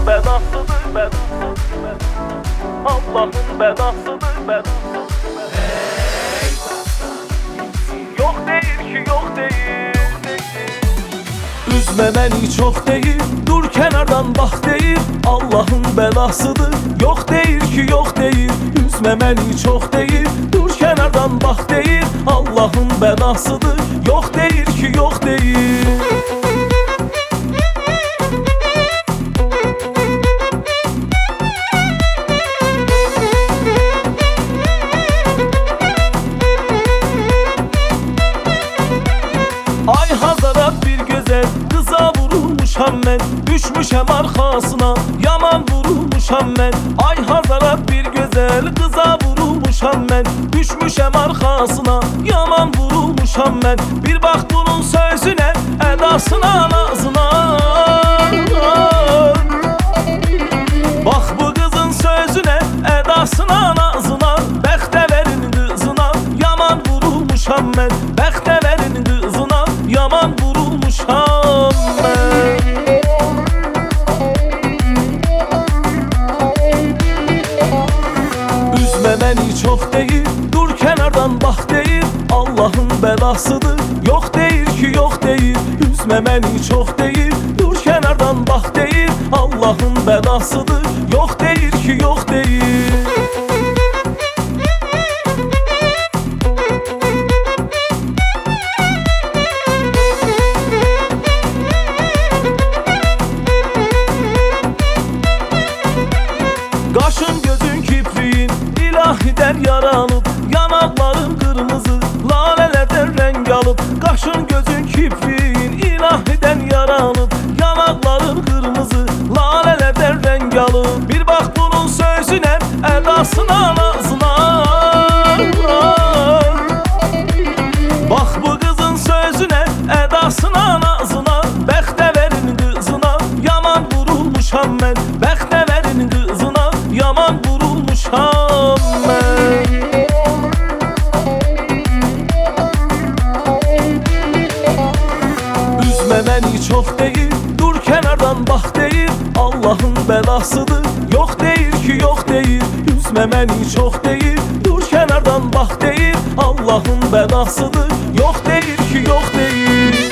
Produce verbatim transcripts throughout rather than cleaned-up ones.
Allah'ın belasıdır, belasıdır. Allah'ın belasıdır, belasıdır. Yok değil ki, yok değil. Üzme beni çok değil, dur kenardan bak değil. Allah'ın belasıdır, yok değil ki, yok değil. Üzme beni çok değil, dur kenardan bak değil. Allah'ın belasıdır, yok değil ki, yok değil. Ay Hazarat bir güzel kıza vurulmuşam ben, düşmüşem arkasına, yaman vurulmuşam ben. Ay Hazarat bir güzel kıza vurulmuşam ben, düşmüşem arkasına, yaman vurulmuşam ben. Bir bak bunun sözüne, edasına, nazına. Bak bu kızın sözüne, edasına, nazına. Bekteverin kızına, yaman vurulmuşam ben. Bekteverin kızına, yaman vurulmuşam ben. Üzme beni çok değil, dur kenardan bak değil. Allah'ın belasıdır, yok değil ki, yok değil. Üzme beni çok değil, dur kenardan bak değil. Allah'ın belasıdır, yok değil ki, yok değil. Kaşın gözün kipriğin ilahiden yaralıp, yanakların kırmızı lalelerden renk alıp. Kaşın gözün kipriğin ilahiden yaralıp, yanakların kırmızı lalelerden renk alıp. Bir bak bunun sözüne, edasına, nazına. Bak bu kızın sözüne, edasına, nazına. Bekteverin kızına, yaman vurulmuşam ben. Bekteverin kızına, yaman vurulmuşam ben. Üzme beni çok değil, dur kenardan bak değil. Allah'ın belasıdır, yok değil ki, yok değil. Üzme beni çok değil, dur kenardan bak değil. Allah'ın belasıdır, yok değil ki, yok değil.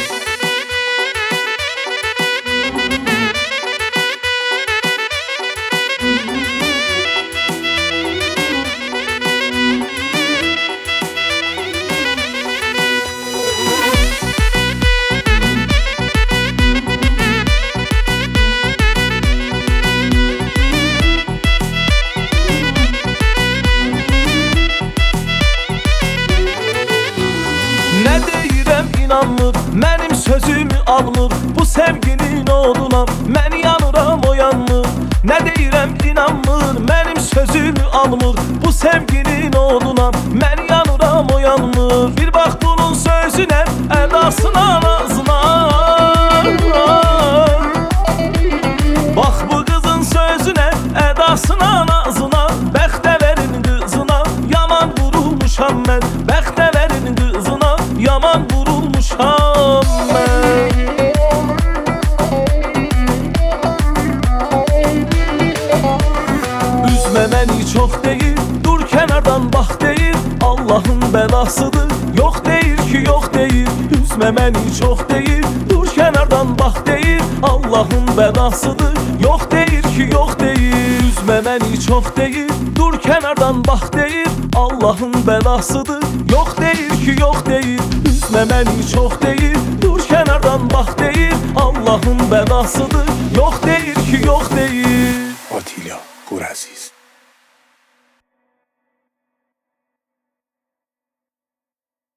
Ne deyirəm inanmır, mənim sözümü almır. Bu sevginin oduna mən yanıram, o yanmır. Ne deyirəm inanmır, mənim sözümü almır. Bu sevginin oduna mən yanıram, o yanmır. Bir bak bunun sözüne, edasına, nazına. Bak bu kızın sözüne, edasına, nazına. Bekteverin kızına, yaman vurulmuşam ben. Bekteverin kızına, yaman vurulmuşam ben. Üzme beni çok değil, dur kenardan bak değil. Allah'ın belasıdır, yok değil ki, yok değil. Üzme beni çok değil, dur kenardan bak değil. Allah'ın belasıdır, yok değil ki, yok değil. Üzme beni çok değil, dur kenardan bak değil. Allah'ın belasıdır, yok değil ki, yok değil. Üzme beni çok değil, dur kenardan bak değil. Allah'ın belasıdır, yok değil ki, yok değil. Atilla Kuraziz.